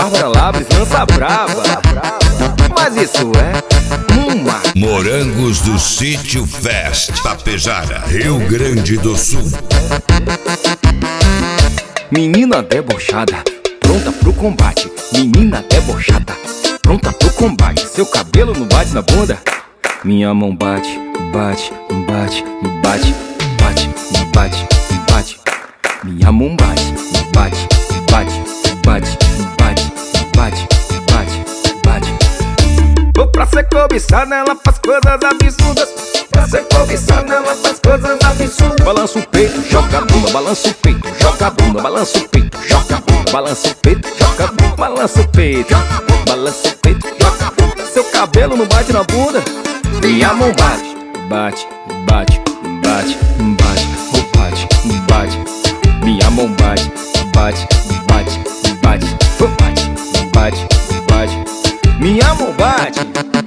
Bárbara Labres lança brava. Mas isso é uma Morangos do Sítio Fest, Tapejara, Rio Grande do Sul. menina debochada, pronta pro combate. Menina debochada, pronta pro combate. Seu cabelo não bate na bunda? Minha mão bate, bate, bate, bate, bate, bate, bate. Minha mão bate, bate, bate, bate, bate, bate, bate, bate. Vou pra ser cobiçada, ela faz coisas absurdas. Pra ser cobiçada, ela faz coisas absurdas. Balança o peito, joga a bunda, balança o peito, joga a bunda, balança o peito, joga a bunda, balança o peito, joga a bunda, balança o peito, balança o peito, joga a bunda. Seu cabelo não bate na bunda? Minha mão bate, bate, bate, bate, bate, bate, bate. Minha mão bate, bate, bate, bate, bate, bate, bate. Minha mão bate.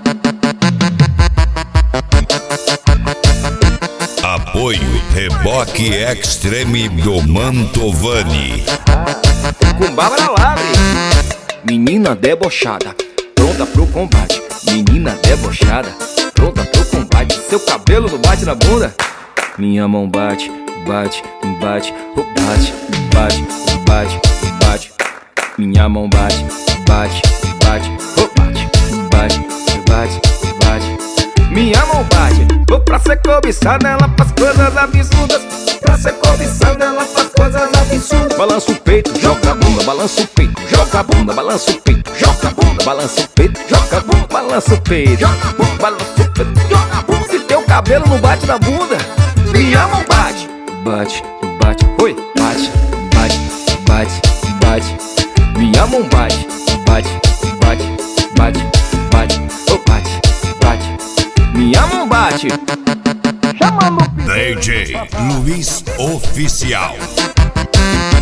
Apoio Reboque Extreme do Mantovani. Com Bárbara Labres. Menina debochada, pronta pro combate. Menina debochada, pronta pro combate. Seu cabelo não bate na bunda? Minha mão bate, bate, bate, bate, bate, bate, bate. Minha mão bate, bate, bate, bate, bate, bate, bate. Minha mão bate. Vou pra ser cobiçada, ela faz coisas absurdas. Pra ser cobiçada, ela faz coisas absurdas. Balança o peito, joga a bunda, balança o peito, joga a bunda, balança o peito, joga a bunda, balança o peito, joga a bunda, balança o peito, joga a bunda, balança o peito, joga a bunda. Se teu cabelo não bate na bunda, minha mão bate, bate, bate, oi, bate, bate, bate, bate. Minha mão bate, bate, bate, bate, bate, oh, bate, bate. Minha mão bate. DJ Luiz Oficial.